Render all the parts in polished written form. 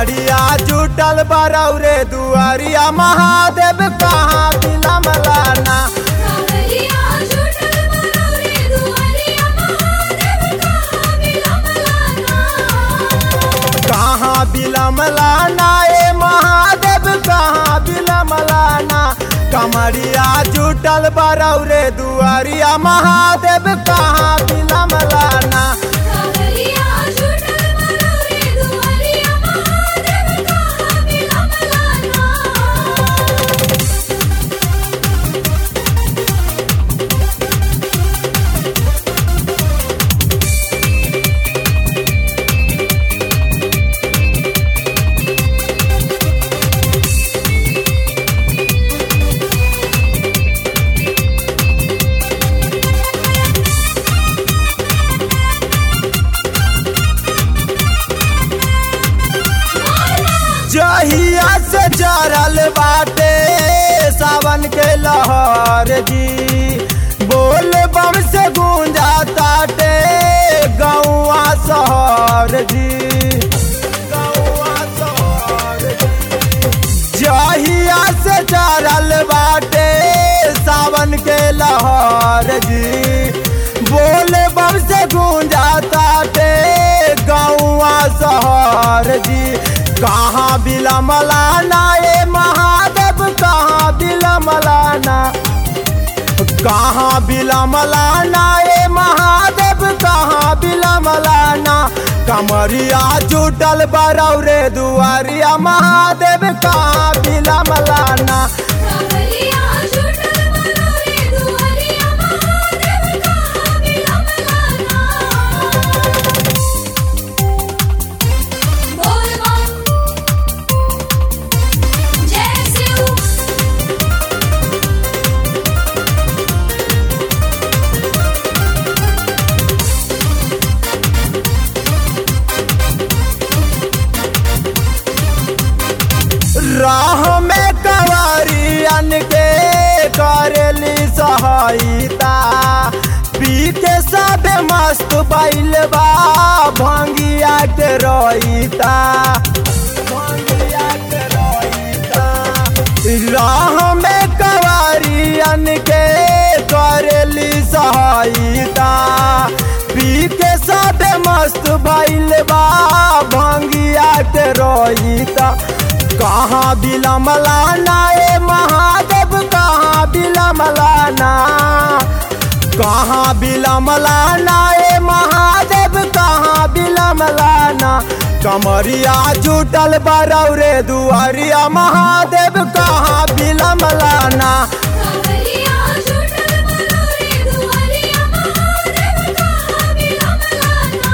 कमरिया जुटल बरौरे दुआरिया महादेव कहाँ बिलमलाना। कमरिया जुटल बरौरे दुआरिया महादेव कहाँ बिलमलाना। कहाँ बिलमलाना ए महादेव कहाँ बिलमलाना। कमरिया जुटल बरौरे दुआरिया महादेव कहाँ बिलमलाना। कमरिया जुटल बरौरे दुआरिया महादेव कहाँ बिलमलाना। जहिया से चढ़ल बाटे सावन के लहर जी, बोल बम से गूंजा ताटे गौआ शहर जी, गौआ शहर जी। जहिया से चढ़ल बाटे सावन के लहर जी, बोल बम से गूंजा ताटे गौआ शहर जी। कहाँ बिलमलाना ए महादेव कहाँ बिलमलाना। कहाँ बिलमलाना ए महादेव कहाँ बिलमलाना। कमरिया जुटल बरौरे दुआरिया महादेव कहाँ बिलमलाना। कमरिया जुटल बरौरे दुआरिया महादेव कहाँ बिलमलाना। बोल बम जय शिव। राह में कवारियन के करेली सहायता, पी के सब मस्त बैल बा भंगिया के रोईता, भंगिया के रोईता। राह में कवारियन के करेली सहायता, पी के सब मस्त बैल बा भंगिया के रोईता। कहाँ बिलमलाना ए महादेव कहाँ बिलमलाना। कहाँ बिलमलाना ए महादेव कहाँ बिलमलाना। कमरिया जुटल बरौरे दुआरिया महादेव कहाँ बिलमलाना। कमरिया जुटल बरौरे दुआरिया महादेव कहाँ बिलमलाना।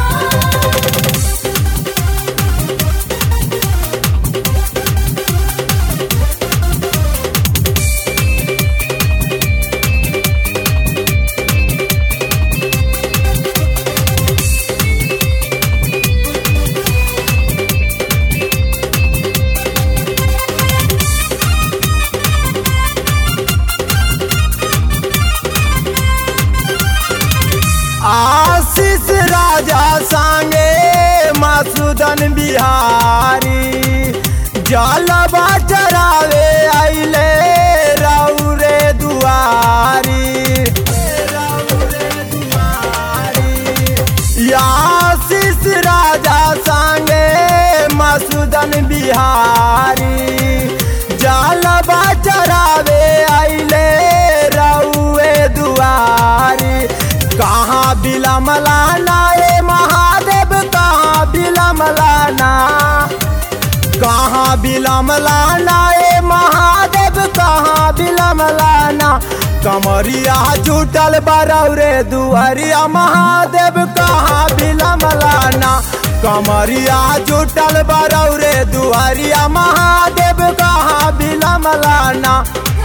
आशीष राजा संगे मसूदन बिहारी, जलवा चढ़ावे आइले रौरे दुआरी, रौरे दुआरी। आशीष राजा संगे मसूदन बिहारी, जलवा चढ़ावे आइले रौरे दुआरी। कहाँ बिलमलाना ए महादेव कहाँ बिलमलाना। कहाँ बिलमलाना ए महादेव कहाँ बिलमलाना। कमरिया जुटल बरौरे दुआरिया महादेव कहाँ बिलमलाना। कमरिया जुटल बरौरे दुआरिया महादेव कहाँ बिलमलाना।